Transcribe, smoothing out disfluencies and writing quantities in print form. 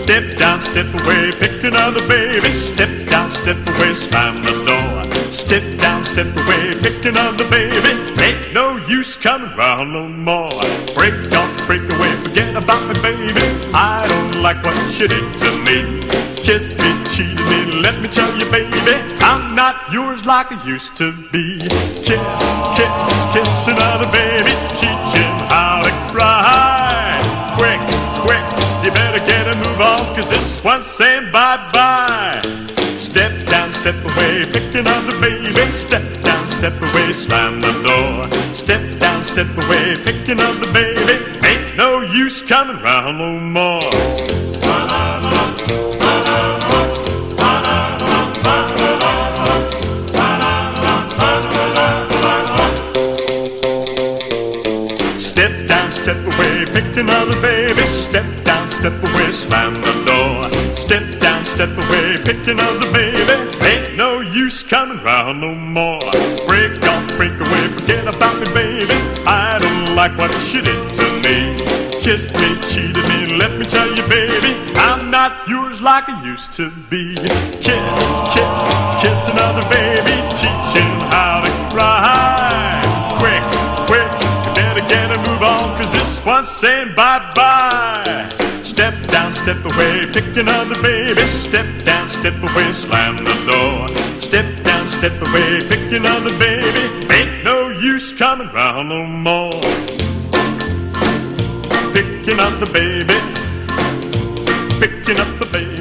Step down, step away, pick another baby. Step down, step away, slam the door. Step down, step away, pick another baby. Ain't no use coming round no more. Break off, break away, forget about me, baby. I don't like what you did to me. Kissed me, cheated me, let me tell you, baby, I'm not yours like I used to be. Kiss, kiss, kiss another baby. Teach him how to cry. Quick, quick, you better get a move on, 'cause this one's saying bye-bye. Step down, step away, pick another baby. Step down, step away, slam the door. Step down, step away, pick another baby. Ain't no use coming round no more. Step down, step away, pick another baby. Step down, step away, slam the door. Step down, step away, pick another baby. Ain't no use coming round no more. Break off, break away, forget about me, baby. I don't like what she did to me. Kissed me, cheated me, let me tell you, baby, I'm not yours like I used to be. Kiss, kiss, kiss another baby. Teach him how to cry. Quick, quick, you better get a move on, 'cause this one's saying bye-bye. Step down, step away, pick another baby. Step down, step away, slam the door. Step down, step away, pick another baby. Ain't no use coming round no more. Picking up the baby, picking up the baby.